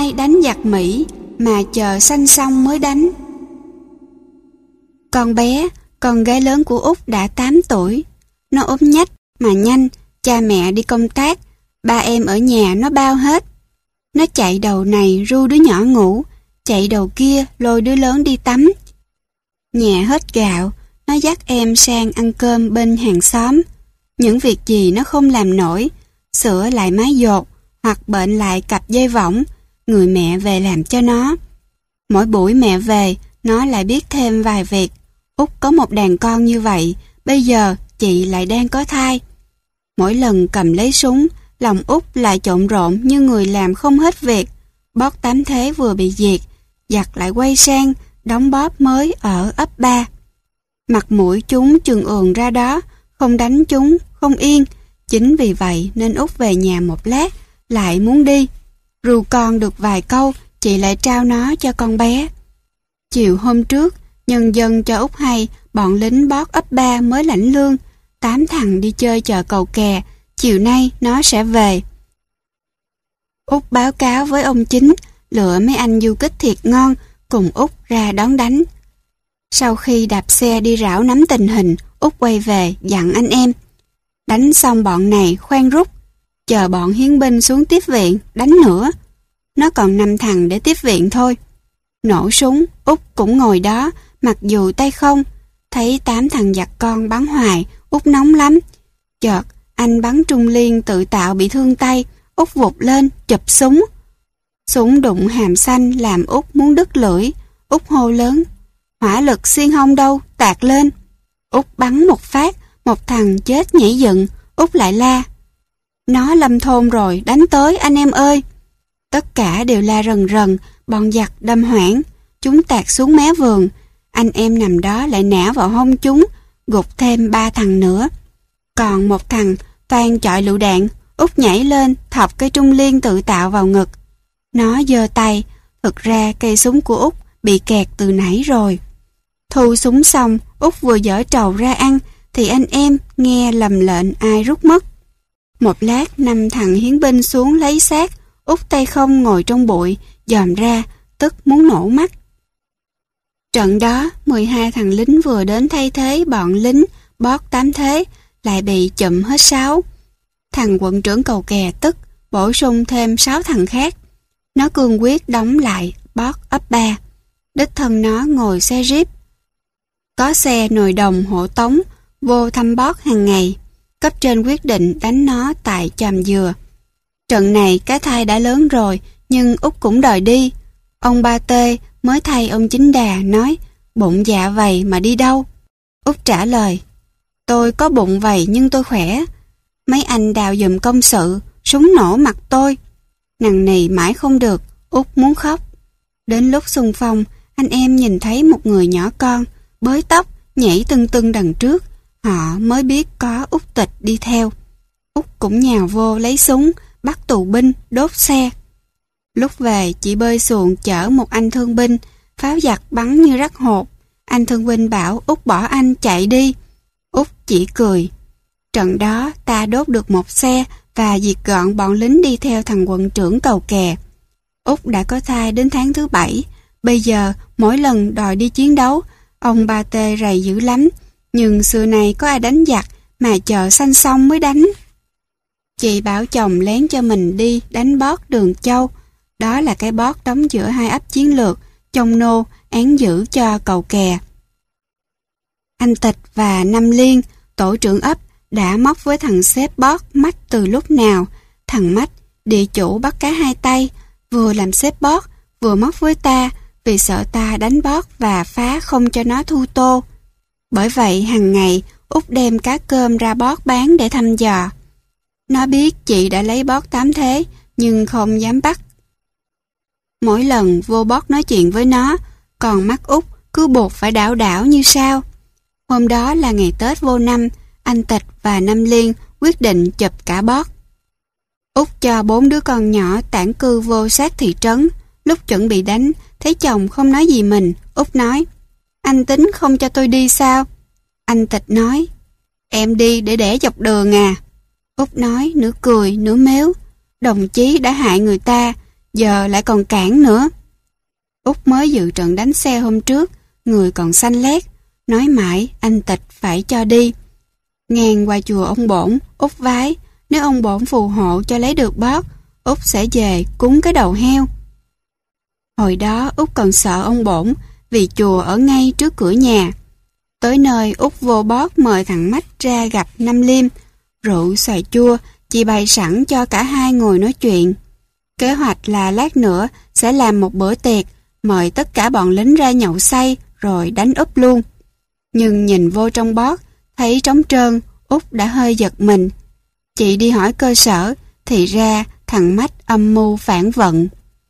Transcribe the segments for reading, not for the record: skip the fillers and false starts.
ai đánh giặc Mỹ mà chờ sanh xong mới đánh. Con bé, con gái lớn của Út đã 8 tuổi. Nó ốm nhách mà nhanh, cha mẹ đi công tác, ba em ở nhà nó bao hết. Nó chạy đầu này ru đứa nhỏ ngủ, chạy đầu kia lôi đứa lớn đi tắm. Nhà hết gạo, nó dắt em sang ăn cơm bên hàng xóm. Những việc gì nó không làm nổi, sửa lại mái dột hoặc bệnh lại cặp dây võng, người mẹ về làm cho nó. Mỗi buổi mẹ về, nó lại biết thêm vài việc. Út có một đàn con như vậy, bây giờ chị lại đang có thai. Mỗi lần cầm lấy súng, lòng Út lại trộn rộn như người làm không hết việc. Bót tám thế vừa bị diệt, giặc lại quay sang đóng bóp mới ở ấp 3. Mặt mũi chúng chừng ườn ra đó, không đánh chúng, không yên. Chính vì vậy nên Út về nhà một lát, lại muốn đi. Ru con được vài câu, chị lại trao nó cho con bé. Chiều hôm trước, nhân dân cho Út hay, bọn lính Bót ấp 3 mới lãnh lương. 8 thằng đi chơi chợ Cầu Kè, chiều nay nó sẽ về. Út báo cáo với ông chính, lựa mấy anh du kích thiệt ngon, cùng Út ra đón đánh. Sau khi đạp xe đi rảo nắm tình hình, Út quay về dặn anh em. Đánh xong bọn này khoan rút, chờ bọn hiến binh xuống tiếp viện, đánh nữa. Nó còn 5 thằng để tiếp viện thôi. Nổ súng, Út cũng ngồi đó, mặc dù tay không. Thấy 8 thằng giặc con bắn hoài, Út nóng lắm. Chợt, anh bắn trung liên tự tạo bị thương tay, Út vụt lên, chụp súng. Súng đụng hàm xanh làm Út muốn đứt lưỡi. Út hô lớn, hỏa lực xiên hông đâu, tạt lên. Út bắn một phát, một thằng chết nhảy dựng, Út lại la. Nó lâm thôn rồi, đánh tới anh em ơi. Tất cả đều la rần rần, bọn giặc đâm hoảng. Chúng tạt xuống mé vườn. Anh em nằm đó lại nã vào hông chúng, gục thêm 3 thằng nữa. Còn một thằng toan chọi lựu đạn, Út nhảy lên, thọc cây trung liên tự tạo vào ngực. Nó giơ tay, thực ra cây súng của Út bị kẹt từ nãy rồi. Thu súng xong, Út vừa dở trầu ra ăn, thì anh em nghe lầm lệnh ai rút mất. Một lát 5 thằng hiến binh xuống lấy xác, Út tay không ngồi trong bụi, dòm ra, tức muốn nổ mắt. Trận đó, 12 thằng lính vừa đến thay thế bọn lính Bót 8 thế, lại bị chụm hết 6. Thằng quận trưởng Cầu Kè tức, bổ sung thêm 6 thằng khác. Nó cương quyết đóng lại Bót ấp 3. Đích thân nó ngồi xe jeep. Có xe nồi đồng hộ tống, vô thăm Bót hàng ngày. Cấp trên quyết định đánh nó tại Chàm Dừa. Trận này cái thai đã lớn rồi, nhưng Út cũng đòi đi. Ông Ba Tê mới thay ông Chính Đà nói, bụng dạ vầy mà đi đâu? Út trả lời, tôi có bụng vầy nhưng tôi khỏe. Mấy anh đào giùm công sự, súng nổ mặt tôi. Nằng nì mãi không được, Út muốn khóc. Đến lúc xung phong, anh em nhìn thấy một người nhỏ con, bới tóc, nhảy tưng tưng đằng trước. Họ mới biết có Út Tịch đi theo. Út cũng nhào vô lấy súng, bắt tù binh, đốt xe. Lúc về, chị bơi xuồng chở một anh thương binh, pháo giặc bắn như rắc hột. Anh thương binh bảo Út bỏ anh chạy đi. Út chỉ cười. Trận đó ta đốt được một xe và diệt gọn bọn lính đi theo thằng quận trưởng Cầu Kè. Út đã có thai đến tháng thứ 7. Bây giờ mỗi lần đòi đi chiến đấu, ông Ba Tê rầy dữ lắm. Nhưng xưa này có ai đánh giặc mà chờ sanh xong mới đánh. Chị bảo chồng lén cho mình đi đánh Bót Đường Châu. Đó là cái Bót đóng giữa hai ấp chiến lược, Chông Nô, án giữ cho Cầu Kè. Anh Tịch và Năm Liên, tổ trưởng ấp, đã móc với thằng xếp Bót Mách từ lúc nào. Thằng Mách, địa chủ bắt cá hai tay, vừa làm xếp Bót, vừa móc với ta, vì sợ ta đánh Bót và phá không cho nó thu tô. Bởi vậy hàng ngày Út đem cá cơm ra Bót bán để thăm dò. Nó biết chị đã lấy Bót 8 thế, nhưng không dám bắt. Mỗi lần vô Bót nói chuyện với nó, còn mắt Út cứ buộc phải đảo đảo như sao. Hôm đó là ngày Tết vô năm, anh Tịch và Năm Liên quyết định chụp cả Bót. Út cho 4 đứa con nhỏ tản cư vô sát thị trấn. Lúc chuẩn bị đánh, thấy chồng không nói gì mình, Út nói, anh tính không cho tôi đi sao? Anh Tịch nói, em đi để dọc đường à. Út nói nửa cười nửa mếu, đồng chí đã hại người ta, giờ lại còn cản nữa. Út mới dự trận đánh xe hôm trước, người còn xanh lét, nói mãi anh Tịch phải cho đi. Ngang qua chùa ông Bổn, Út vái, nếu ông Bổn phù hộ cho lấy được bót, Út sẽ về cúng cái đầu heo. Hồi đó Út còn sợ ông Bổn vì chùa ở ngay trước cửa nhà. Tới nơi Út vô bót mời thằng Mách ra gặp Năm Liêm, rượu xoài chua chị bày sẵn cho cả hai ngồi nói chuyện. Kế hoạch là lát nữa sẽ làm một bữa tiệc, mời tất cả bọn lính ra nhậu say rồi đánh úp luôn. Nhưng nhìn vô trong bót, thấy trống trơn, Út đã hơi giật mình. Chị đi hỏi cơ sở, thì ra thằng Mách âm mưu phản vận.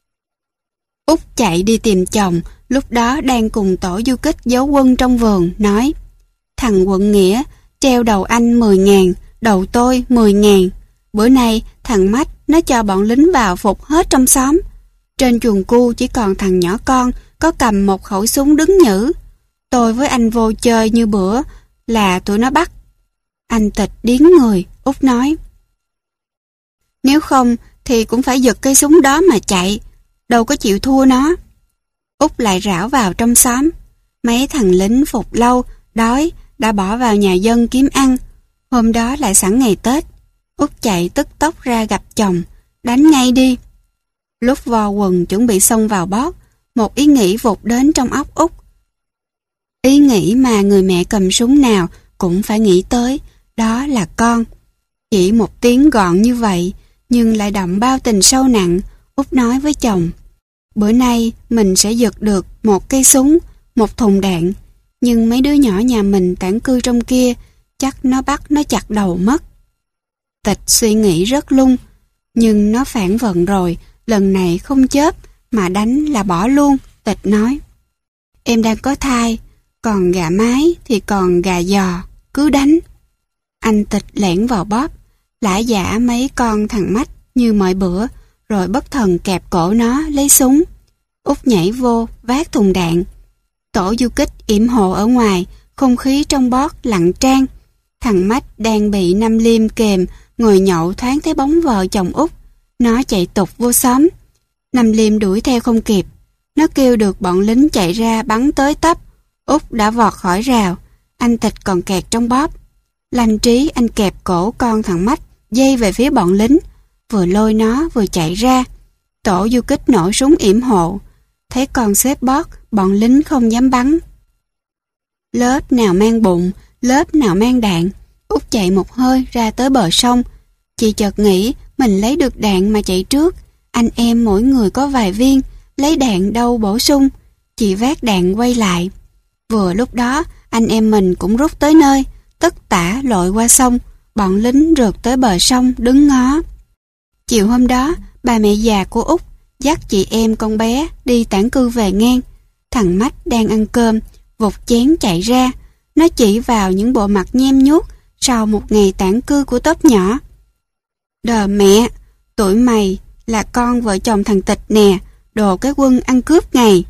Út chạy đi tìm chồng, lúc đó đang cùng tổ du kích giấu quân trong vườn, nói: thằng Quận Nghĩa treo đầu anh 10.000, đầu tôi 10.000. Bữa nay thằng Mách nó cho bọn lính vào phục hết trong xóm. Trên chuồng cu chỉ còn thằng nhỏ con có cầm một khẩu súng đứng nhử. Tôi với anh vô chơi như bữa là tụi nó bắt. Anh Tịch điếng người, Út nói: nếu không thì cũng phải giật cây súng đó mà chạy, đâu có chịu thua nó. Út lại rảo vào trong xóm. Mấy thằng lính phục lâu, đói, đã bỏ vào nhà dân kiếm ăn. Hôm đó lại sẵn ngày Tết. Út chạy tức tốc ra gặp chồng, đánh ngay đi. Lúc vo quần chuẩn bị xông vào bót, một ý nghĩ vụt đến trong óc Út. Ý nghĩ mà người mẹ cầm súng nào cũng phải nghĩ tới, đó là con. Chỉ một tiếng gọn như vậy, nhưng lại đậm bao tình sâu nặng. Út nói với chồng: bữa nay mình sẽ giật được một cây súng, một thùng đạn, nhưng mấy đứa nhỏ nhà mình tản cư trong kia, chắc nó bắt nó chặt đầu mất. Tịch suy nghĩ rất lung, nhưng nó phản vận rồi, lần này không chớp, mà đánh là bỏ luôn. Tịch nói: em đang có thai, còn gà mái thì còn gà giò, cứ đánh. Anh Tịch lẻn vào bóp, lả giả mấy con thằng Mách như mọi bữa, rồi bất thần kẹp cổ nó lấy súng. Út nhảy vô vác thùng đạn. Tổ du kích yểm hộ ở ngoài, không khí trong bót lặng trang. Thằng Mách đang bị Năm Liêm kềm, ngồi nhậu thoáng thấy bóng vợ chồng Út. Nó chạy tục vô xóm. Năm Liêm đuổi theo không kịp. Nó kêu được bọn lính chạy ra bắn tới tấp. Út đã vọt khỏi rào. Anh Tịch còn kẹt trong bóp. Lanh trí anh kẹp cổ con thằng Mách, dây về phía bọn lính, vừa lôi nó vừa chạy ra. Tổ du kích nổ súng yểm hộ. Thấy con xếp bót, bọn lính không dám bắn. Lớp nào mang bụng, lớp nào mang đạn. Út chạy một hơi ra tới bờ sông. Chị chợt nghĩ mình lấy được đạn mà chạy trước. Anh em mỗi người có vài viên, lấy đạn đâu bổ sung. Chị vác đạn quay lại. Vừa lúc đó, anh em mình cũng rút tới nơi. Tất tả lội qua sông, bọn lính rượt tới bờ sông đứng ngó. Chiều hôm đó, bà mẹ già của Út dắt chị em con bé đi tản cư về ngang. Thằng Mách đang ăn cơm, vụt chén chạy ra. Nó chỉ vào những bộ mặt nhem nhuốc sau một ngày tản cư của tốp nhỏ. Đờ mẹ, tụi mày là con vợ chồng thằng Tịch nè, đồ cái quân ăn cướp ngày.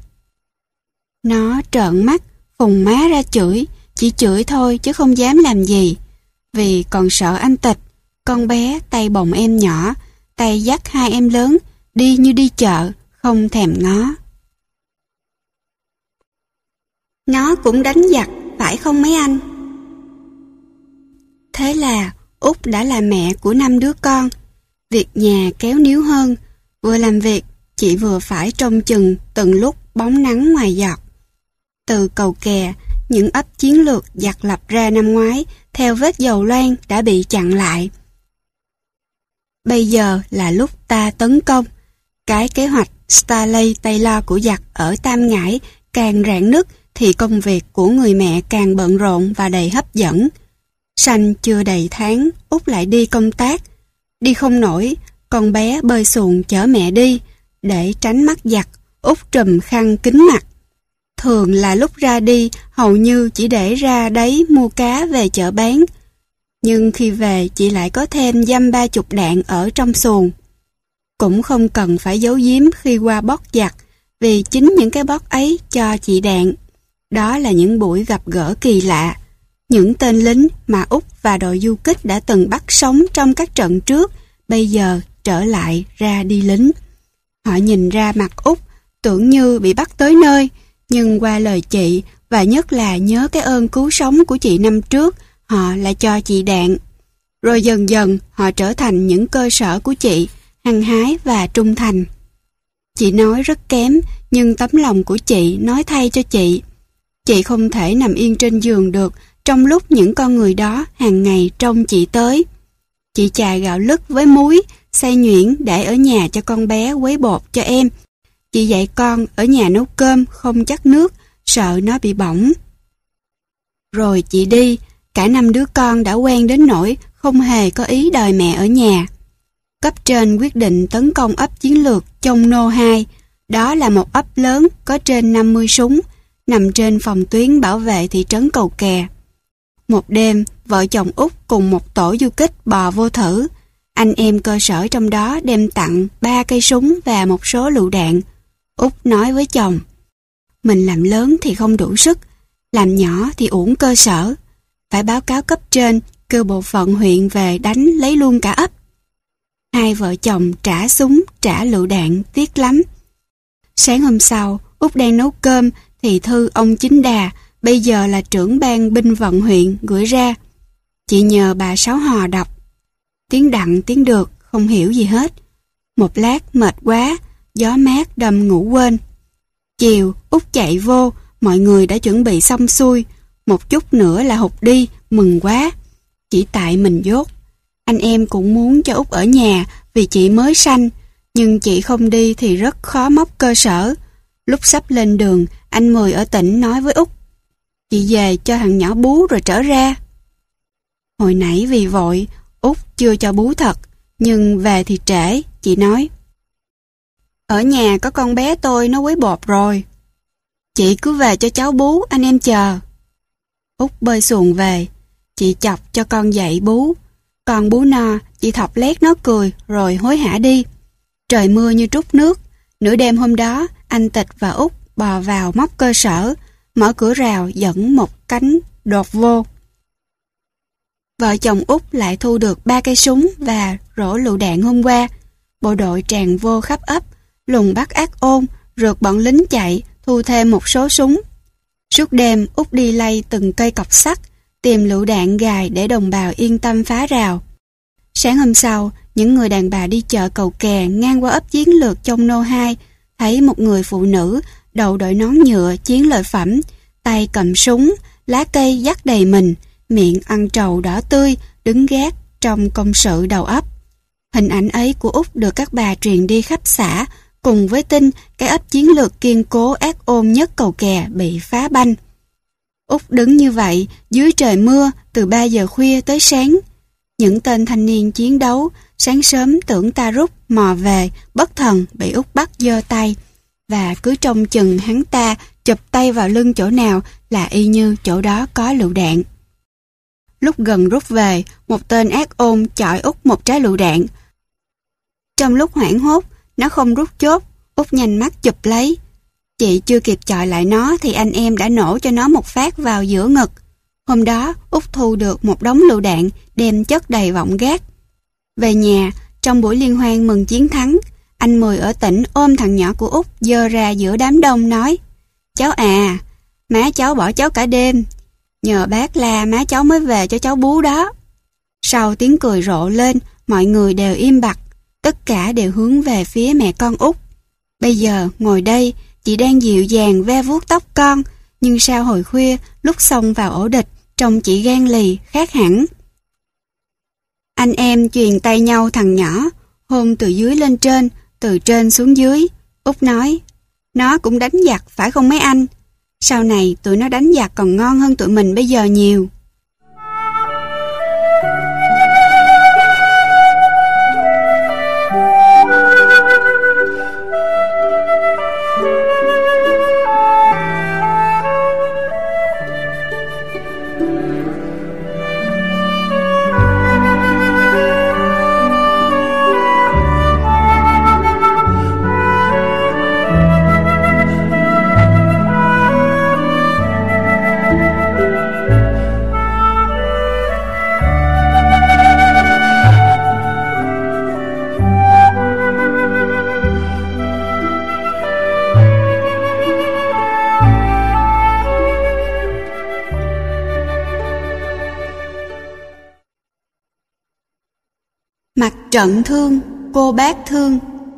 Nó trợn mắt, phùng má ra chửi, chỉ chửi thôi chứ không dám làm gì. Vì còn sợ anh Tịch, con bé tay bồng em nhỏ, tay dắt hai em lớn, đi như đi chợ, không thèm ngó. Nó cũng đánh giặc, phải không mấy anh? Thế là Út đã là mẹ của 5 đứa con. Việc nhà kéo níu hơn, vừa làm việc, chị vừa phải trông chừng từng lúc bóng nắng ngoài giọt. Từ cầu kè, những ấp chiến lược giặc lập ra năm ngoái theo vết dầu loang đã bị chặn lại. Bây giờ là lúc ta tấn công. Cái kế hoạch Starley Taylor của giặc ở Tam Ngãi càng rạn nứt thì công việc của người mẹ càng bận rộn và đầy hấp dẫn. Sanh chưa đầy tháng, Út lại đi công tác. Đi không nổi, con bé bơi xuồng chở mẹ đi. Để tránh mắt giặc, Út trùm khăn kín mặt. Thường là lúc ra đi, hầu như chỉ để ra đấy mua cá về chợ bán. Nhưng khi về, chị lại có thêm dăm 30 đạn ở trong xuồng. Cũng không cần phải giấu giếm khi qua bót giặc, vì chính những cái bót ấy cho chị đạn. Đó là những buổi gặp gỡ kỳ lạ. Những tên lính mà Út và đội du kích đã từng bắt sống trong các trận trước, bây giờ trở lại ra đi lính. Họ nhìn ra mặt Út, tưởng như bị bắt tới nơi, nhưng qua lời chị và nhất là nhớ cái ơn cứu sống của chị năm trước, họ lại cho chị đạn. Rồi dần dần họ trở thành những cơ sở của chị, hăng hái và trung thành. Chị nói rất kém, nhưng tấm lòng của chị nói thay cho chị. Chị không thể nằm yên trên giường được trong lúc những con người đó hàng ngày trông chị tới. Chị chà gạo lứt với muối, xay nhuyễn để ở nhà cho con bé quấy bột cho em. Chị dạy con ở nhà nấu cơm không chắc nước, sợ nó bị bỏng. Rồi chị đi, cả 5 đứa con đã quen đến nỗi không hề có ý đòi mẹ ở nhà. Cấp trên quyết định tấn công ấp chiến lược Chông Nô 2. Đó là một ấp lớn có trên 50 súng, nằm trên phòng tuyến bảo vệ thị trấn Cầu Kè. Một đêm, vợ chồng Út cùng một tổ du kích bò vô thử. Anh em cơ sở trong đó đem tặng 3 cây súng và một số lựu đạn. Út nói với chồng, mình làm lớn thì không đủ sức, làm nhỏ thì uổng cơ sở. Phải báo cáo cấp trên, kêu bộ phận huyện về đánh lấy luôn cả ấp. Hai vợ chồng trả súng, trả lựu đạn, tiếc lắm. Sáng hôm sau, Út đang nấu cơm thì thư ông Chính Đà, bây giờ là trưởng ban binh vận huyện, gửi ra. Chị nhờ bà Sáu Hò đọc. Tiếng đặng tiếng được, không hiểu gì hết. Một lát mệt quá, gió mát đâm ngủ quên. Chiều, Út chạy vô, mọi người đã chuẩn bị xong xuôi. Một chút nữa là hụt đi, mừng quá. Chỉ tại mình dốt. Anh em cũng muốn cho Út ở nhà vì chị mới sanh, nhưng chị không đi thì rất khó móc cơ sở. Lúc sắp lên đường, anh Mười ở tỉnh nói với Út, chị về cho thằng nhỏ bú rồi trở ra. Hồi nãy vì vội, Út chưa cho bú thật, nhưng về thì trễ, chị nói. Ở nhà có con bé tôi nó quấy bột rồi. Chị cứ về cho cháu bú, anh em chờ. Út bơi xuồng về, chị chọc cho con dậy bú. Con bú no, chị thọc lét nó cười rồi hối hả đi. Trời mưa như trút nước. Nửa đêm hôm đó, anh Tịch và Út bò vào móc cơ sở, mở cửa rào dẫn một cánh đột vô. Vợ chồng Út lại thu được 3 cây súng và rổ lựu đạn hôm qua. Bộ đội tràn vô khắp ấp, lùng bắt ác ôn, rượt bọn lính chạy, thu thêm một số súng. Suốt đêm, Út đi lay từng cây cọc sắt, tìm lựu đạn gài để đồng bào yên tâm phá rào. Sáng hôm sau, những người đàn bà đi chợ Cầu Kè ngang qua ấp chiến lược Chông Nô 2, thấy một người phụ nữ đầu đội nón nhựa chiến lợi phẩm, tay cầm súng, lá cây dắt đầy mình, miệng ăn trầu đỏ tươi, đứng gác trong công sự đầu ấp. Hình ảnh ấy của Út được các bà truyền đi khắp xã, cùng với tin cái ấp chiến lược kiên cố ác ôn nhất Cầu Kè bị phá banh. Út đứng như vậy dưới trời mưa từ 3 giờ khuya tới sáng. Những tên thanh niên chiến đấu sáng sớm tưởng ta rút mò về, bất thần bị Út bắt giơ tay, và cứ trông chừng hắn ta chụp tay vào lưng chỗ nào là y như chỗ đó có lựu đạn. Lúc gần rút về, một tên ác ôn chọi Út một trái lựu đạn. Trong lúc hoảng hốt, nó không rút chốt, Út nhanh mắt chụp lấy. Chị chưa kịp chọi lại nó thì anh em đã nổ cho nó một phát vào giữa ngực. Hôm đó, Út thu được một đống lựu đạn đem chất đầy vọng gác. Về nhà, trong buổi liên hoan mừng chiến thắng, anh Mười ở tỉnh ôm thằng nhỏ của Út giơ ra giữa đám đông nói: Cháu à, má cháu bỏ cháu cả đêm, nhờ bác la má cháu mới về cho cháu bú đó. Sau tiếng cười rộ lên, mọi người đều im bặt, tất cả đều hướng về phía mẹ con Út. Bây giờ ngồi đây, chị đang dịu dàng ve vuốt tóc con, nhưng sao hồi khuya lúc xông vào ổ địch, trông chị gan lì khác hẳn. Anh em chuyền tay nhau thằng nhỏ, hôn từ dưới lên trên, từ trên xuống dưới. Út nói, nó cũng đánh giặc phải không mấy anh? Sau này tụi nó đánh giặc còn ngon hơn tụi mình bây giờ nhiều. Trận thương, cô bác thương.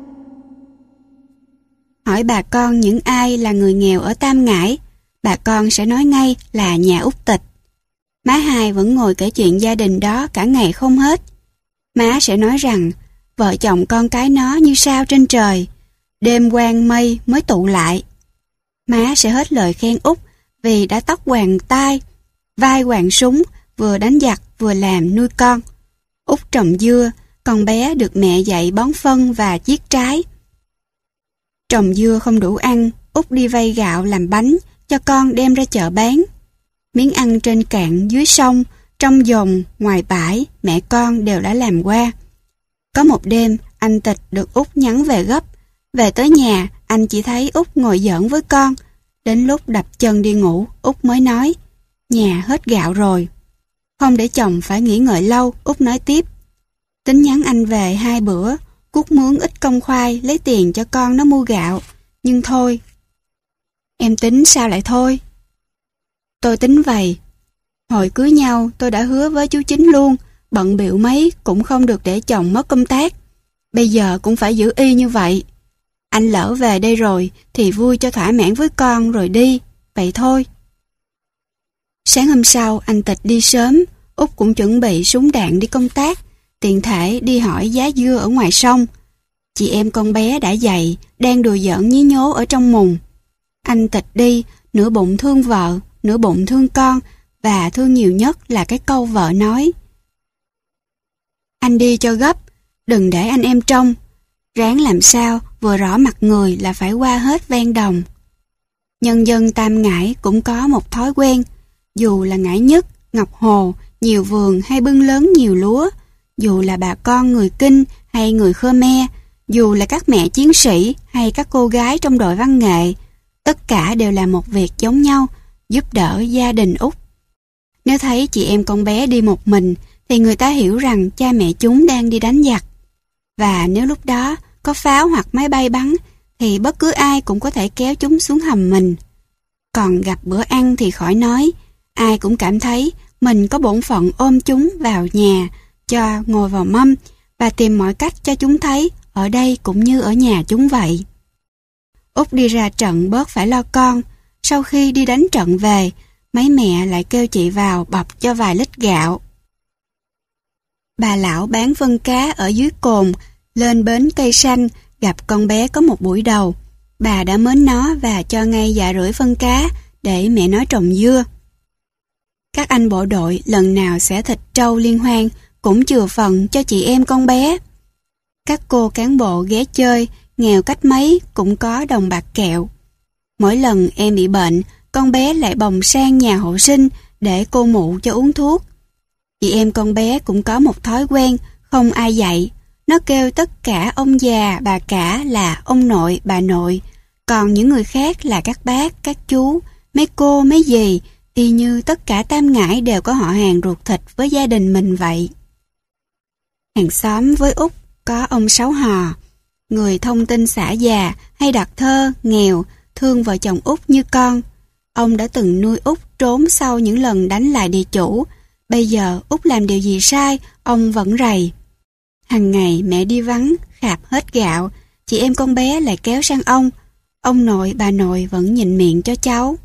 Hỏi bà con những ai là người nghèo ở Tam Ngãi, bà con sẽ nói ngay là nhà Út Tịch. Má hai vẫn ngồi kể chuyện gia đình đó cả ngày không hết. Má sẽ nói rằng vợ chồng con cái nó như sao trên trời, đêm quang mây mới tụ lại. Má sẽ hết lời khen Út vì đã tóc hoàng tai, vai hoàng súng, vừa đánh giặc vừa làm nuôi con. Út trồng dưa, con bé được mẹ dạy bón phân và chiết trái. Trồng dưa không đủ ăn, Út đi vay gạo làm bánh cho con đem ra chợ bán. Miếng ăn trên cạn dưới sông, trong dòng, ngoài bãi, mẹ con đều đã làm qua. Có một đêm, anh Tịch được Út nhắn về gấp. Về tới nhà, anh chỉ thấy Út ngồi giỡn với con. Đến lúc đập chân đi ngủ, Út mới nói, nhà hết gạo rồi. Không để chồng phải nghĩ ngợi lâu, Út nói tiếp, tính nhắn anh về 2 bữa, cuốc mướn ít công khoai lấy tiền cho con nó mua gạo. Nhưng thôi. Em tính sao lại thôi? Tôi tính vậy. Hồi cưới nhau tôi đã hứa với chú Chính luôn, bận bịu mấy cũng không được để chồng mất công tác. Bây giờ cũng phải giữ y như vậy. Anh lỡ về đây rồi thì vui cho thỏa mãn với con rồi đi. Vậy thôi. Sáng hôm sau anh Tịch đi sớm, Út cũng chuẩn bị súng đạn đi công tác, tiện thể đi hỏi giá dưa ở ngoài sông. Chị em con bé đã dậy, đang đùa giỡn nhí nhố ở trong mùng. Anh Tịch đi, nửa bụng thương vợ, nửa bụng thương con, và thương nhiều nhất là cái câu vợ nói. Anh đi cho gấp, đừng để anh em trông. Ráng làm sao vừa rõ mặt người là phải qua hết ven đồng. Nhân dân Tam Ngãi cũng có một thói quen, dù là Ngãi Nhất, Ngọc Hồ, nhiều vườn hay Bưng Lớn nhiều lúa, dù là bà con người Kinh hay người Khmer, dù là các mẹ chiến sĩ hay các cô gái trong đội văn nghệ, tất cả đều là một việc giống nhau, giúp đỡ gia đình Út. Nếu thấy chị em con bé đi một mình, thì người ta hiểu rằng cha mẹ chúng đang đi đánh giặc. Và nếu lúc đó có pháo hoặc máy bay bắn, thì bất cứ ai cũng có thể kéo chúng xuống hầm mình. Còn gặp bữa ăn thì khỏi nói, ai cũng cảm thấy mình có bổn phận ôm chúng vào nhà, cho ngồi vào mâm và tìm mọi cách cho chúng thấy ở đây cũng như ở nhà chúng vậy. Út đi ra trận bớt phải lo con. Sau khi đi đánh trận về, mấy mẹ lại kêu chị vào bọc cho vài lít gạo. Bà lão bán phân cá ở dưới cồn, lên bến cây xanh, gặp con bé có một buổi đầu. Bà đã mến nó và cho ngay dạ rưỡi phân cá để mẹ nó trồng dưa. Các anh bộ đội lần nào xẻ thịt trâu liên hoan cũng chừa phần cho chị em con bé. Các cô cán bộ ghé chơi, nghèo cách mấy cũng có đồng bạc kẹo. Mỗi lần em bị bệnh, con bé lại bồng sang nhà hộ sinh để cô mụ cho uống thuốc. Chị em con bé cũng có một thói quen không ai dạy. Nó kêu tất cả ông già, bà cả là ông nội, bà nội. Còn những người khác là các bác, các chú, mấy cô, mấy dì, y như tất cả Tam Ngãi đều có họ hàng ruột thịt với gia đình mình vậy. Hàng xóm với Út có ông Sáu Hò, người thông tin xã già hay đặt thơ, nghèo, thương vợ chồng Út như con. Ông đã từng nuôi Út trốn sau những lần đánh lại địa chủ. Bây giờ Út làm điều gì sai, ông vẫn rầy. Hằng ngày mẹ đi vắng, khạp hết gạo, chị em con bé lại kéo sang ông. Ông nội, bà nội vẫn nhịn miệng cho cháu.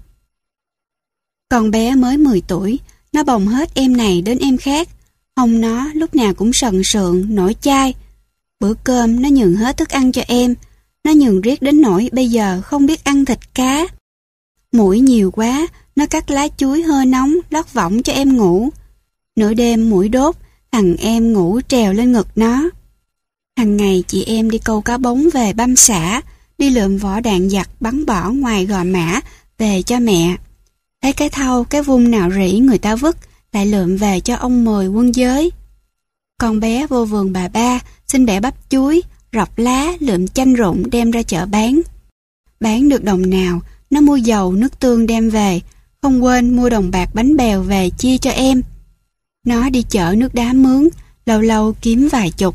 Con bé mới 10 tuổi, nó bồng hết em này đến em khác. Hông nó lúc nào cũng sần sượng, nổi chai. Bữa cơm nó nhường hết thức ăn cho em. Nó nhường riết đến nỗi bây giờ không biết ăn thịt cá. Muỗi nhiều quá, nó cắt lá chuối hơi nóng lót võng cho em ngủ. Nửa đêm muỗi đốt, thằng em ngủ trèo lên ngực nó. Hằng ngày chị em đi câu cá bống về băm xả, đi lượm vỏ đạn giặc bắn bỏ ngoài Gò Mã về cho mẹ. Thấy cái thau, cái vung nào rỉ người ta vứt, lại lượm về cho ông Mười quân giới. Con bé vô vườn bà ba, xin bẻ bắp chuối, rọc lá, lượm chanh rụng đem ra chợ bán. Bán được đồng nào, nó mua dầu, nước tương đem về, không quên mua đồng bạc bánh bèo về chia cho em. Nó đi chợ nước đá mướn, lâu lâu kiếm vài chục.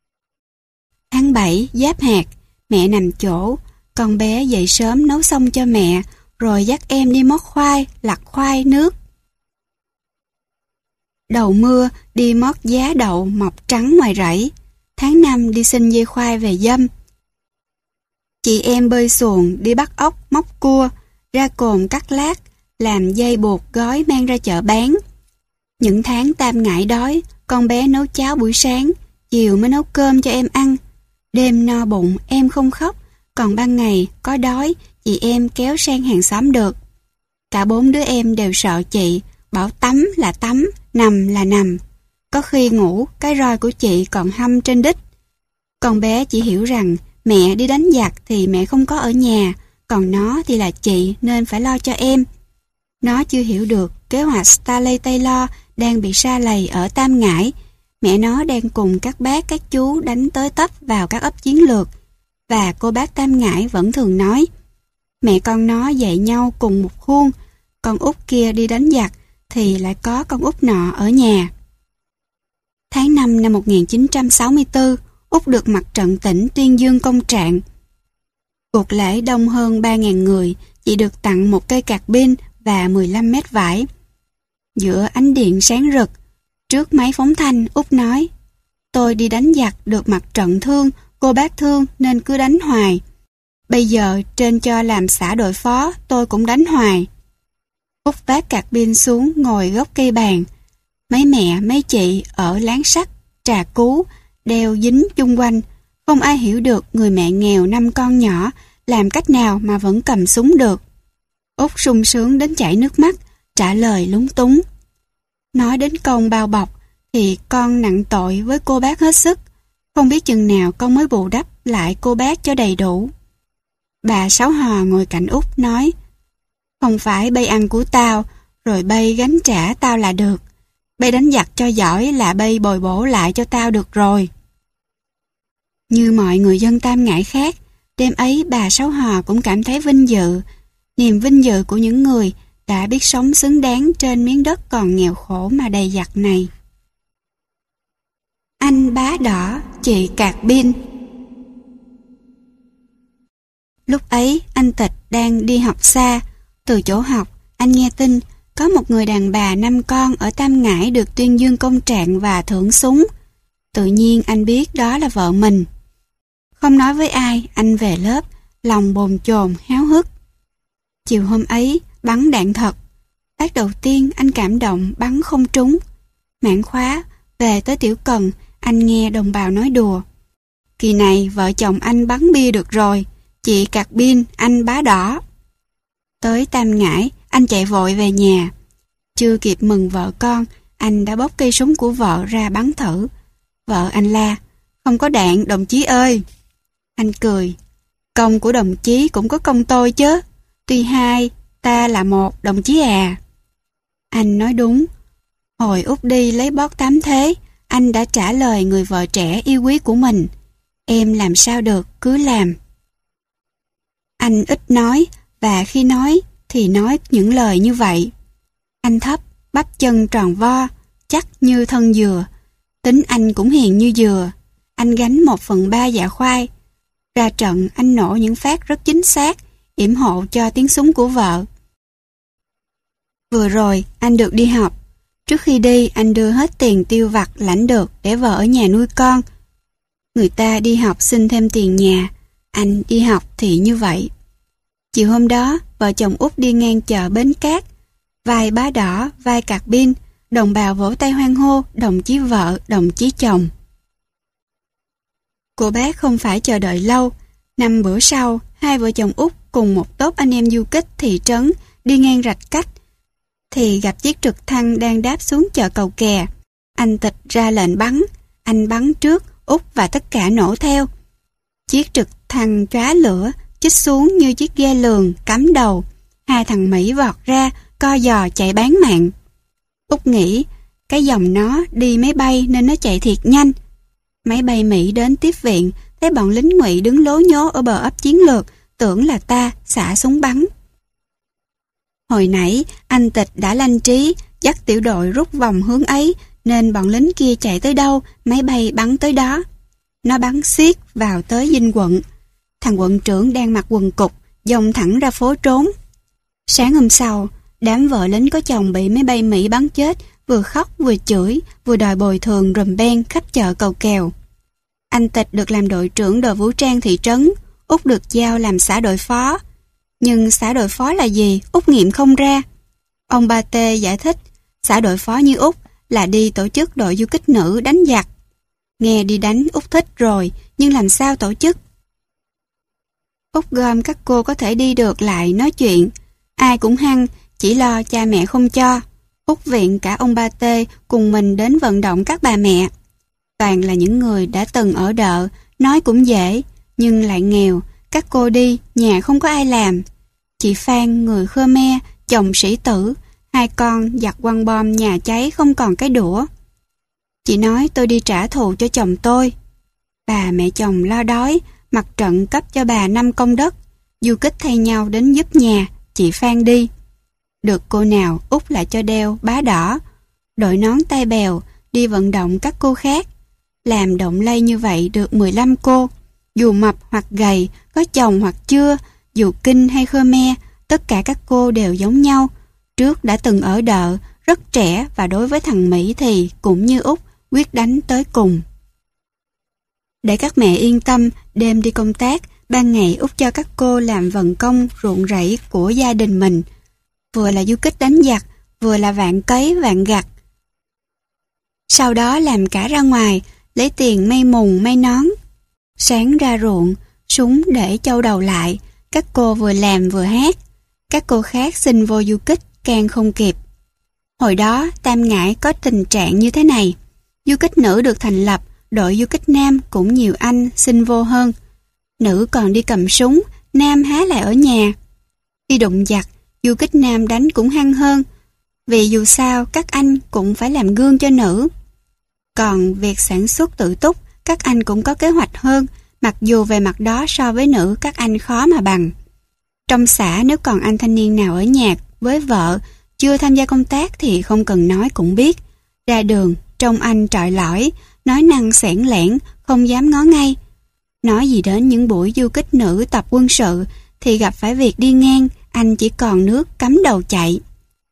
Tháng 7 giáp hạt, mẹ nằm chỗ, con bé dậy sớm nấu xong cho mẹ, rồi dắt em đi mót khoai, lặt khoai nước. Đầu mưa đi mót giá đậu mọc trắng ngoài rẫy. tháng 5 đi xin dây khoai về dâm. Chị em bơi xuồng đi bắt ốc, móc cua, ra cồn cắt lát, làm dây buộc gói mang ra chợ bán. Những tháng Tam ngại đói, con bé nấu cháo buổi sáng, chiều mới nấu cơm cho em ăn. Đêm no bụng em không khóc, còn ban ngày có đói chị em kéo sang hàng xóm được. Cả 4 đứa em đều sợ chị, bảo tắm là tắm, nằm là nằm. Có khi ngủ, cái roi của chị còn hâm trên đít. Con bé chỉ hiểu rằng mẹ đi đánh giặc thì mẹ không có ở nhà, còn nó thì là chị nên phải lo cho em. Nó chưa hiểu được kế hoạch Starley Taylor đang bị sa lầy ở Tam Ngãi. Mẹ nó đang cùng các bác các chú đánh tới tấp vào các ấp chiến lược. Và cô bác Tam Ngãi vẫn thường nói, mẹ con nó dạy nhau cùng một khuôn, con út kia đi đánh giặc thì lại có con út nọ ở nhà. Tháng 5 năm 1964, Út được mặt trận tỉnh tuyên dương công trạng. Cuộc lễ đông hơn 3.000 người, chị được tặng một cây cạc pin và 15 mét vải. Giữa ánh điện sáng rực, trước máy phóng thanh, Út nói, tôi đi đánh giặc được mặt trận thương, cô bác thương nên cứ đánh hoài. Bây giờ trên cho làm xã đội phó, tôi cũng đánh hoài. Út vác cạc pin xuống ngồi gốc cây bàn. Mấy mẹ, mấy chị ở Láng Sắt, Trà Cú, đeo dính chung quanh. Không ai hiểu được người mẹ nghèo 5 con nhỏ làm cách nào mà vẫn cầm súng được. Út sung sướng đến chảy nước mắt, trả lời lúng túng. Nói đến công bao bọc thì con nặng tội với cô bác hết sức. Không biết chừng nào con mới bù đắp lại cô bác cho đầy đủ. Bà Sáu Hò ngồi cạnh Út nói, không phải bây ăn của tao, rồi bây gánh trả tao là được. Bây đánh giặc cho giỏi là bây bồi bổ lại cho tao được rồi. Như mọi người dân Tam Ngãi khác, đêm ấy bà Sáu Hò cũng cảm thấy vinh dự. Niềm vinh dự của những người đã biết sống xứng đáng trên miếng đất còn nghèo khổ mà đầy giặc này. Anh Bá Đỏ, chị Cạc Pin. Lúc ấy anh Tịch đang đi học xa. Từ chỗ học, anh nghe tin có một người đàn bà 5 con ở Tam Ngãi được tuyên dương công trạng và thưởng súng. Tự nhiên anh biết đó là vợ mình. Không nói với ai, anh về lớp, lòng bồn chồn háo hức. Chiều hôm ấy, bắn đạn thật. Phát đầu tiên anh cảm động bắn không trúng. Mãn khóa, về tới Tiểu Cần, anh nghe đồng bào nói đùa. Kỳ này vợ chồng anh bắn bia được rồi, chị Cạc Pin, anh Bá Đỏ. Tới Tam Ngãi, anh chạy vội về nhà. Chưa kịp mừng vợ con, anh đã bóc cây súng của vợ ra bắn thử. Vợ anh la, không có đạn đồng chí ơi. Anh cười, công của đồng chí cũng có công tôi chứ. Tuy hai, ta là một đồng chí à. Anh nói đúng. Hồi Út đi lấy bót 8 thế, anh đã trả lời người vợ trẻ yêu quý của mình. Em làm sao được, cứ làm. Anh ít nói, và khi nói thì nói những lời như vậy. Anh thấp, bắp chân tròn vo, chắc như thân dừa. Tính anh cũng hiền như dừa. Anh gánh 1/3 dạ khoai. Ra trận anh nổ những phát rất chính xác, yểm hộ cho tiếng súng của vợ. Vừa rồi anh được đi học. Trước khi đi anh đưa hết tiền tiêu vặt lãnh được để vợ ở nhà nuôi con. Người ta đi học xin thêm tiền nhà, anh đi học thì như vậy. Chiều hôm đó, vợ chồng Út đi ngang chợ Bến Cát. Vai Bá Đỏ, vai Cạc Pin, đồng bào vỗ tay hoan hô, đồng chí vợ, đồng chí chồng. Cô bác không phải chờ đợi lâu. 5 bữa sau, hai vợ chồng Út cùng một tốp anh em du kích thị trấn đi ngang rạch cách, thì gặp chiếc trực thăng đang đáp xuống chợ Cầu Kè. Anh Tịch ra lệnh bắn. Anh bắn trước, Út và tất cả nổ theo. Chiếc trực thăng chóa lửa, chích xuống như chiếc ghe lường, cắm đầu. Hai thằng Mỹ vọt ra, co giò chạy bán mạng. Út nghĩ, cái dòng nó đi máy bay nên nó chạy thiệt nhanh. Máy bay Mỹ đến tiếp viện, thấy bọn lính Ngụy đứng lố nhố ở bờ ấp chiến lược, tưởng là ta, xả súng bắn. Hồi nãy, anh Tịch đã lanh trí, dắt tiểu đội rút vòng hướng ấy, nên bọn lính kia chạy tới đâu, máy bay bắn tới đó. Nó bắn xiết vào tới Dinh quận. Thằng quận trưởng đang mặc quần cục, dòng thẳng ra phố trốn. Sáng hôm sau, đám vợ lính có chồng bị máy bay Mỹ bắn chết, vừa khóc vừa chửi, vừa đòi bồi thường rùm beng khắp chợ Cầu Kèo. Anh Tịch được làm đội trưởng đội vũ trang thị trấn, Út được giao làm xã đội phó. Nhưng xã đội phó là gì, Út nghiệm không ra. Ông Ba Tê giải thích, xã đội phó như Út là đi tổ chức đội du kích nữ đánh giặc. Nghe đi đánh Út thích rồi, nhưng làm sao tổ chức? Út gom các cô có thể đi được lại nói chuyện. Ai cũng hăng, chỉ lo cha mẹ không cho. Út viện cả ông Ba Tê cùng mình đến vận động các bà mẹ. Toàn là những người đã từng ở đợ, nói cũng dễ, nhưng lại nghèo. Các cô đi, nhà không có ai làm. Chị Phan, người Khmer, chồng sĩ tử, 2 con giặt quăng bom nhà cháy không còn cái đũa. Chị nói tôi đi trả thù cho chồng tôi. Bà mẹ chồng lo đói, mặt trận cấp cho bà 5 công đất. Du kích thay nhau đến giúp nhà, chị Phan đi. Được cô nào Út lại cho đeo bá đỏ, đội nón tai bèo, đi vận động các cô khác. Làm động lây như vậy được 15 cô. Dù mập hoặc gầy, có chồng hoặc chưa, dù Kinh hay Khmer, tất cả các cô đều giống nhau. Trước đã từng ở đợ, rất trẻ và đối với thằng Mỹ thì cũng như Út, quyết đánh tới cùng. Để các mẹ yên tâm, đêm đi công tác, ban ngày Út cho các cô làm vận công ruộng rẫy của gia đình mình. Vừa là du kích đánh giặc, vừa là vạn cấy vạn gặt. Sau đó làm cả ra ngoài, lấy tiền may mùng may nón. Sáng ra ruộng, súng để châu đầu lại, các cô vừa làm vừa hát. Các cô khác xin vô du kích càng không kịp. Hồi đó Tam Ngãi có tình trạng như thế này. Du kích nữ được thành lập, đội du kích nam cũng nhiều anh xin vô hơn. Nữ còn đi cầm súng, nam há lại ở nhà. Đi đụng giặc, du kích nam đánh cũng hăng hơn. Vì dù sao các anh cũng phải làm gương cho nữ. Còn việc sản xuất tự túc, các anh cũng có kế hoạch hơn, mặc dù về mặt đó so với nữ các anh khó mà bằng. Trong xã nếu còn anh thanh niên nào ở nhà với vợ, chưa tham gia công tác thì không cần nói cũng biết. Ra đường, trông anh trọi lỏi, nói năng xẻn lẻn, không dám ngó ngay. Nói gì đến những buổi du kích nữ tập quân sự thì gặp phải việc đi ngang, anh chỉ còn nước cắm đầu chạy.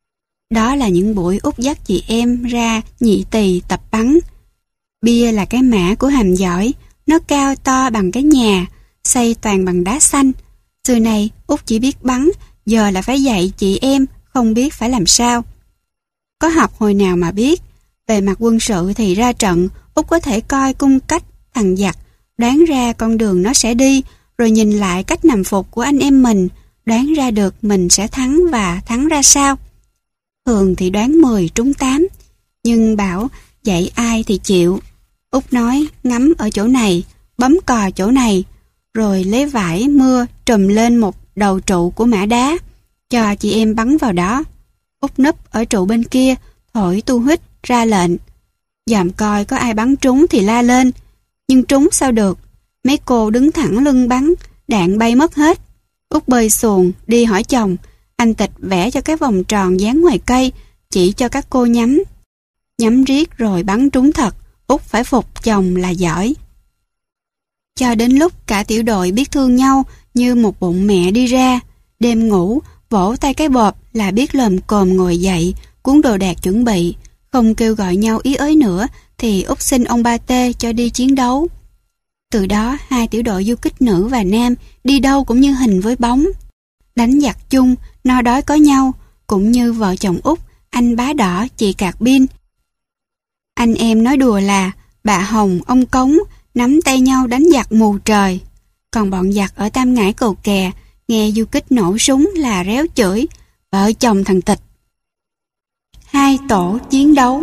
Đó là những buổi Út dắt chị em ra nhị tỳ tập bắn. Bia là cái mã của hàm giỏi, nó cao to bằng cái nhà, xây toàn bằng đá xanh. Xưa này Út chỉ biết bắn, giờ là phải dạy chị em, không biết phải làm sao. Có học hồi nào mà biết. Về mặt quân sự thì ra trận, Út có thể coi cung cách thằng giặc, đoán ra con đường nó sẽ đi, rồi nhìn lại cách nằm phục của anh em mình, đoán ra được mình sẽ thắng và thắng ra sao. Thường thì đoán 10 trúng 8, nhưng bảo dạy ai thì chịu. Út nói ngắm ở chỗ này, bấm cò chỗ này, rồi lấy vải mưa trùm lên một đầu trụ của mã đá, cho chị em bắn vào đó. Út núp ở trụ bên kia, thổi tu huýt ra lệnh. Dòm coi có ai bắn trúng thì la lên, nhưng trúng sao được. Mấy cô đứng thẳng lưng bắn, đạn bay mất hết. Út bơi xuồng, đi hỏi chồng. Anh Tịch vẽ cho cái vòng tròn dán ngoài cây, chỉ cho các cô nhắm. Nhắm riết rồi bắn trúng thật, Út phải phục chồng là giỏi. Cho đến lúc cả tiểu đội biết thương nhau như một bụng mẹ đi ra. Đêm ngủ, vỗ tay cái bộp là biết lồm cồm ngồi dậy, cuốn đồ đạc chuẩn bị. Không kêu gọi nhau ý ới nữa thì Út xin ông Ba Tê cho đi chiến đấu. Từ đó 2 tiểu đội du kích nữ và nam đi đâu cũng như hình với bóng. Đánh giặc chung, no đói có nhau, cũng như vợ chồng Út, anh Bá Đỏ, chị Cạc Bin. Anh em nói đùa là bà Hồng, ông Cống nắm tay nhau đánh giặc mù trời. Còn bọn giặc ở Tam Ngãi Cầu Kè nghe du kích nổ súng là réo chửi vợ chồng thằng Tịch. 2 tổ chiến đấu.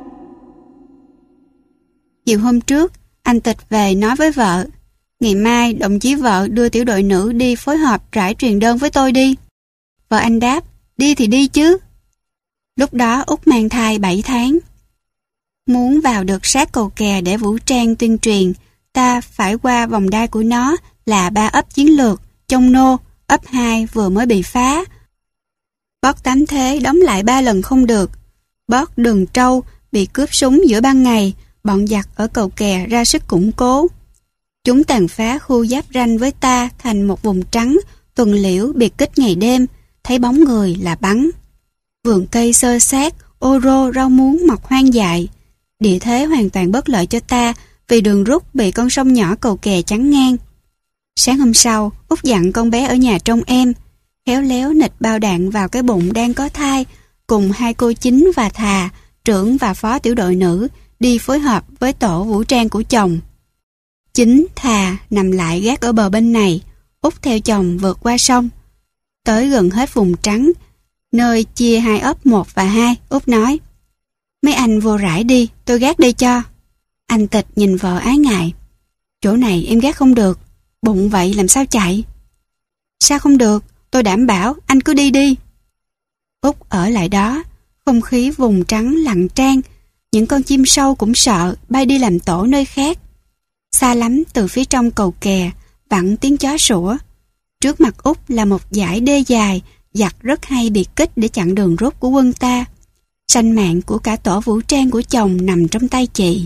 Chiều hôm trước, anh Tịch về nói với vợ, ngày mai đồng chí vợ đưa tiểu đội nữ đi phối hợp rải truyền đơn với tôi đi. Vợ anh đáp, đi thì đi chứ. Lúc đó Út mang thai 7 tháng. Muốn vào được sát Cầu Kè để vũ trang tuyên truyền, ta phải qua vòng đai của nó là 3 ấp chiến lược, Chông Nô, ấp 2 vừa mới bị phá. Bót Tám Thế đóng lại 3 lần không được. Bót Đường Trâu bị cướp súng giữa ban ngày, bọn giặc ở Cầu Kè ra sức củng cố. Chúng tàn phá khu giáp ranh với ta thành một vùng trắng, tuần liễu biệt kích ngày đêm, thấy bóng người là bắn. Vườn cây xơ xác, ô rô rau muống mọc hoang dại. Địa thế hoàn toàn bất lợi cho ta vì đường rút bị con sông nhỏ cầu kè chắn ngang. Sáng hôm sau, Út dặn con bé ở nhà trông em, khéo léo nịch bao đạn vào cái bụng đang có thai, cùng hai cô Chính và Thà, trưởng và phó tiểu đội nữ, đi phối hợp với tổ vũ trang của chồng. Chính, Thà nằm lại gác ở bờ bên này, Út theo chồng vượt qua sông. Tới gần hết vùng trắng, nơi chia hai ấp 1 và 2, Út nói: "Mấy anh vô rải đi, tôi gác đây cho." Anh Tịch nhìn vợ ái ngại: "Chỗ này em gác không được, bụng vậy làm sao chạy?" "Sao không được, tôi đảm bảo, anh cứ đi đi." Út ở lại đó, không khí vùng trắng lặng tran, những con chim sâu cũng sợ bay đi làm tổ nơi khác. Xa lắm từ phía trong cầu kè, vẳng tiếng chó sủa. Trước mặt Út là một dải đê dài, giặc rất hay biệt kích để chặn đường rút của quân ta. Sanh mạng của cả tổ vũ trang của chồng nằm trong tay chị.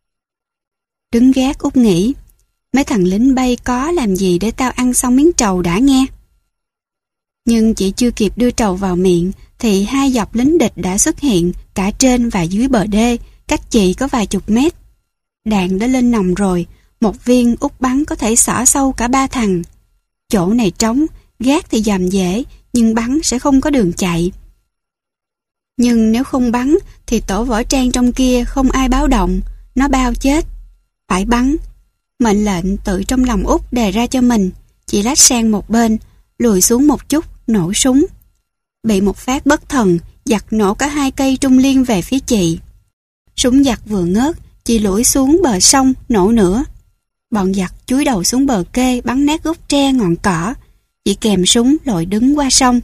Đứng gác Út nghĩ, mấy thằng lính bay có làm gì để tao ăn xong miếng trầu đã nghe. Nhưng chị chưa kịp đưa trầu vào miệng thì hai dọc lính địch đã xuất hiện cả trên và dưới bờ đê, cách chị có vài chục mét. Đạn đã lên nòng rồi, một viên Út bắn có thể xỏ sâu cả 3 thằng. Chỗ này trống, gác thì dòm dễ, nhưng bắn sẽ không có đường chạy. Nhưng nếu không bắn thì tổ võ trang trong kia không ai báo động, nó bao chết. Phải bắn. Mệnh lệnh tự trong lòng Út đề ra cho mình, chị lách sang một bên, lùi xuống một chút, nổ súng. Bị một phát bất thần, giặc nổ cả 2 cây trung liên về phía chị. Súng giặc vừa ngớt, chị lủi xuống bờ sông, nổ nữa. Bọn giặc chúi đầu xuống bờ kê, bắn nát gốc tre ngọn cỏ. Chị kèm súng lội đứng qua sông.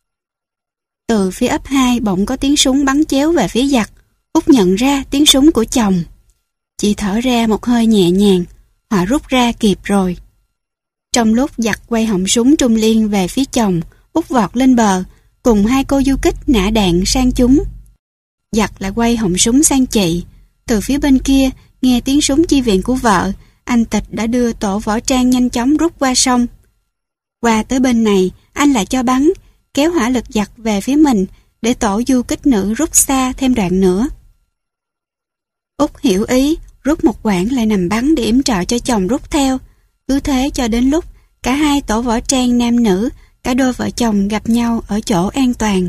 Từ phía ấp 2 bỗng có tiếng súng bắn chéo về phía giặc. Út nhận ra tiếng súng của chồng. Chị thở ra một hơi nhẹ nhàng, họ rút ra kịp rồi. Trong lúc giặc quay họng súng trung liên về phía chồng, Út vọt lên bờ, cùng hai cô du kích nã đạn sang chúng. Giặc lại quay họng súng sang chị. Từ phía bên kia, nghe tiếng súng chi viện của vợ, anh Tịch đã đưa tổ võ trang nhanh chóng rút qua sông. Qua tới bên này, anh lại cho bắn, kéo hỏa lực giặc về phía mình, để tổ du kích nữ rút xa thêm đoạn nữa. Út hiểu ý, rút một quãng lại nằm bắn để yểm trợ cho chồng rút theo. Cứ thế cho đến lúc cả hai tổ võ trang nam nữ, cả đôi vợ chồng gặp nhau ở chỗ an toàn.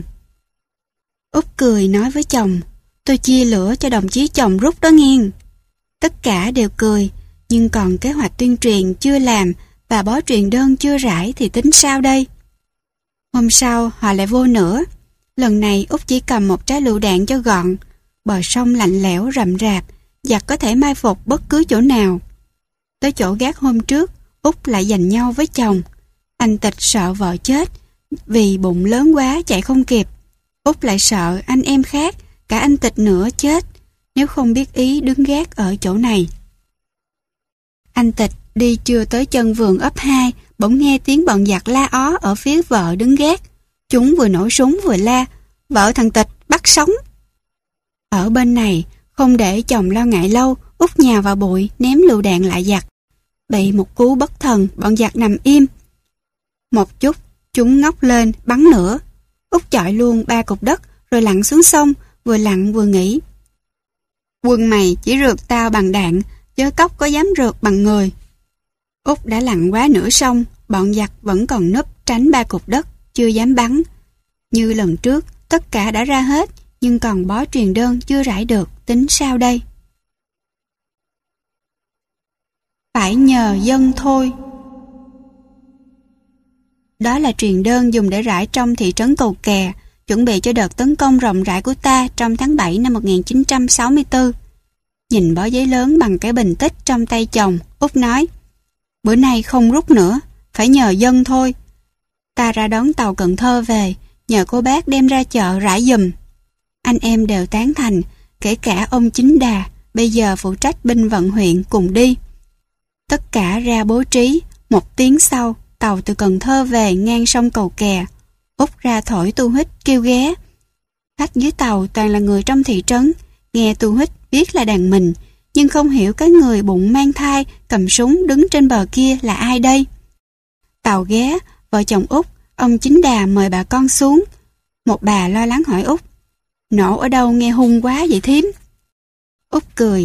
Út cười nói với chồng: "Tôi chia lửa cho đồng chí chồng rút đó nghe." Tất cả đều cười, nhưng còn kế hoạch tuyên truyền chưa làm và bó truyền đơn chưa rải thì tính sao đây? Hôm sau họ lại vô nữa. Lần này Út chỉ cầm một trái lựu đạn cho gọn. Bờ sông lạnh lẽo rậm rạp, giặc có thể mai phục bất cứ chỗ nào. Tới chỗ gác hôm trước, Út lại giành nhau với chồng. Anh Tịch sợ vợ chết vì bụng lớn quá chạy không kịp. Út lại sợ anh em khác, cả anh Tịch nữa chết nếu không biết ý đứng gác ở chỗ này. Anh Tịch đi chưa tới chân vườn ấp 2, bỗng nghe tiếng bọn giặc la ó ở phía vợ đứng gác. Chúng vừa nổ súng vừa la: "Vợ thằng Tịch bắt sống!" Ở bên này, không để chồng lo ngại lâu, Út nhào vào bụi ném lựu đạn lại giặc. Bị một cú bất thần, bọn giặc nằm im. Một chút, chúng ngóc lên bắn nữa. Út chọi luôn 3 cục đất rồi lặn xuống sông, vừa lặn vừa nghĩ: "Quân mày chỉ rượt tao bằng đạn, chớ cóc có dám rượt bằng người." Út đã lặn quá nửa sông, bọn giặc vẫn còn núp tránh 3 cục đất, chưa dám bắn. Như lần trước, tất cả đã ra hết, nhưng còn bó truyền đơn chưa rải được, tính sao đây? Phải nhờ dân thôi. Đó là truyền đơn dùng để rải trong thị trấn Cầu Kè, chuẩn bị cho đợt tấn công rộng rãi của ta trong tháng 7 năm 1964. Nhìn bó giấy lớn bằng cái bình tích trong tay chồng, Út nói: "Bữa nay không rút nữa, phải nhờ dân thôi. Ta ra đón tàu Cần Thơ về, nhờ cô bác đem ra chợ rải giùm." Anh em đều tán thành, kể cả ông Chính Đà, bây giờ phụ trách binh vận huyện cùng đi. Tất cả ra bố trí. 1 tiếng sau, tàu từ Cần Thơ về ngang sông Cầu Kè. Út ra thổi tu hít kêu ghé. Khách dưới tàu toàn là người trong thị trấn, nghe tu hít biết là đàn mình, nhưng không hiểu cái người bụng mang thai cầm súng đứng trên bờ kia là ai đây. Tàu ghé, vợ chồng Út, ông Chính Đà mời bà con xuống. Một bà lo lắng hỏi Út: "Nổ ở đâu nghe hung quá vậy thím?" Út cười: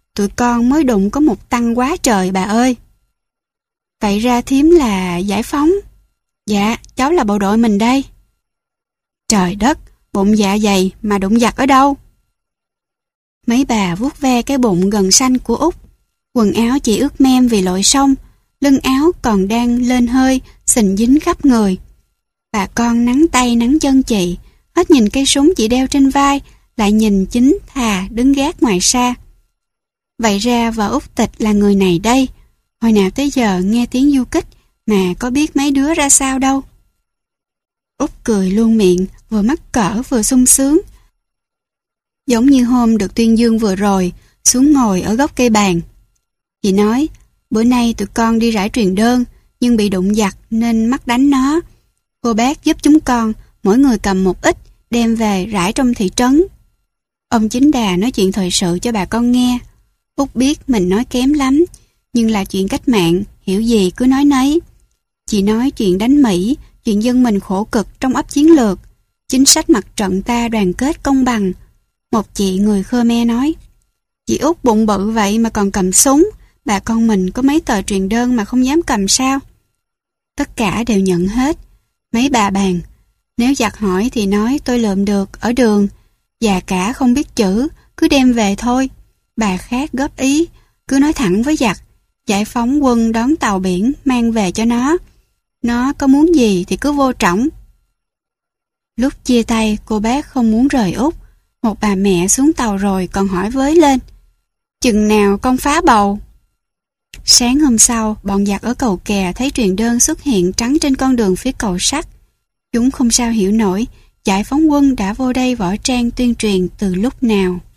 Tụi con mới đụng có một tăng quá trời bà ơi. Vậy ra thím là giải phóng? Dạ, cháu là bộ đội mình đây. Trời đất, bụng dạ dày mà đụng giặc ở đâu? Mấy bà vuốt ve cái bụng gần xanh của Út. Quần áo chị ướt mem vì lội sông, lưng áo còn đang lên hơi, sình dính khắp người. Bà con nắng tay nắng chân chị, hết nhìn cây súng chị đeo trên vai, lại nhìn chính thà đứng gác ngoài xa. Vậy ra vợ Út Tịch là người này đây. Hồi nào tới giờ nghe tiếng du kích mà có biết mấy đứa ra sao đâu. Út cười luôn miệng, vừa mắc cỡ vừa sung sướng. Giống như hôm được tuyên dương vừa rồi, xuống ngồi ở gốc cây bàn. Chị nói, bữa nay tụi con đi rải truyền đơn, nhưng bị đụng giặc nên mắc đánh nó. Cô bác giúp chúng con, mỗi người cầm một ít, đem về rải trong thị trấn. Ông Chính Đà nói chuyện thời sự cho bà con nghe. Út biết mình nói kém lắm, nhưng là chuyện cách mạng, hiểu gì cứ nói nấy. Chị nói chuyện đánh Mỹ, chuyện dân mình khổ cực trong ấp chiến lược, chính sách mặt trận ta đoàn kết công bằng. Một chị người Khmer nói, chị Út bụng bự vậy mà còn cầm súng, bà con mình có mấy tờ truyền đơn mà không dám cầm sao? Tất cả đều nhận hết. Mấy bà bàn, nếu giặc hỏi thì nói tôi lượm được ở đường, già cả không biết chữ, cứ đem về thôi. Bà khác góp ý, cứ nói thẳng với giặc, giải phóng quân đón tàu biển mang về cho nó có muốn gì thì cứ vô trỏng. Lúc chia tay, cô bác không muốn rời Út. Một bà mẹ xuống tàu rồi còn hỏi với lên, chừng nào con phá bầu? Sáng hôm sau, bọn giặc ở cầu kè thấy truyền đơn xuất hiện trắng trên con đường phía cầu sắt. Chúng không sao hiểu nổi, giải phóng quân đã vô đây võ trang tuyên truyền từ lúc nào.